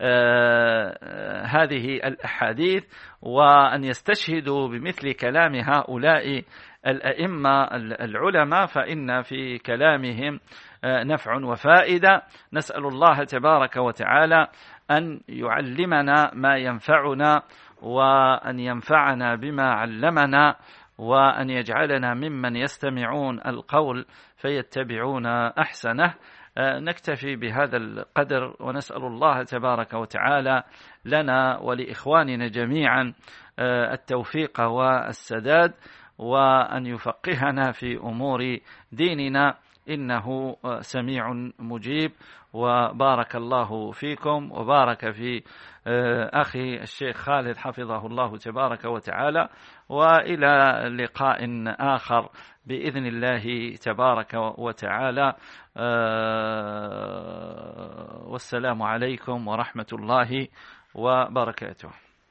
هذه الأحاديث وأن يستشهدوا بمثل كلام هؤلاء الأئمة العلماء، فإن في كلامهم نفع وفائدة. نسأل الله تبارك وتعالى أن يعلمنا ما ينفعنا وأن ينفعنا بما علمنا، وأن يجعلنا ممن يستمعون القول فيتبعون أحسنه. نكتفي بهذا القدر، ونسأل الله تبارك وتعالى لنا ولإخواننا جميعا التوفيق والسداد، وأن يفقهنا في أمور ديننا، إنه سميع مجيب. وبارك الله فيكم، وبارك في أخي الشيخ خالد حفظه الله تبارك وتعالى، وإلى لقاء آخر بإذن الله تبارك وتعالى. والسلام عليكم ورحمة الله وبركاته.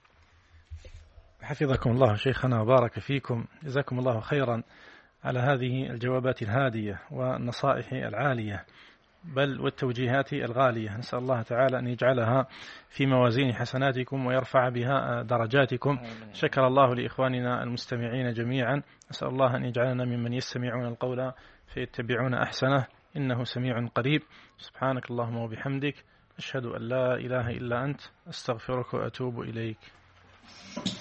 حفظكم الله شيخنا وبارك فيكم، جزاكم الله خيرا على هذه الجوابات الهادية والنصائح العالية بل والتوجيهات الغالية. نسأل الله تعالى أن يجعلها في موازين حسناتكم ويرفع بها درجاتكم. شكر الله لإخواننا المستمعين جميعا، نسأل الله أن يجعلنا ممن يستمعون القول فيتبعون أحسنه، إنه سميع قريب. سبحانك اللهم وبحمدك، أشهد أن لا إله إلا أنت، أستغفرك وأتوب إليك.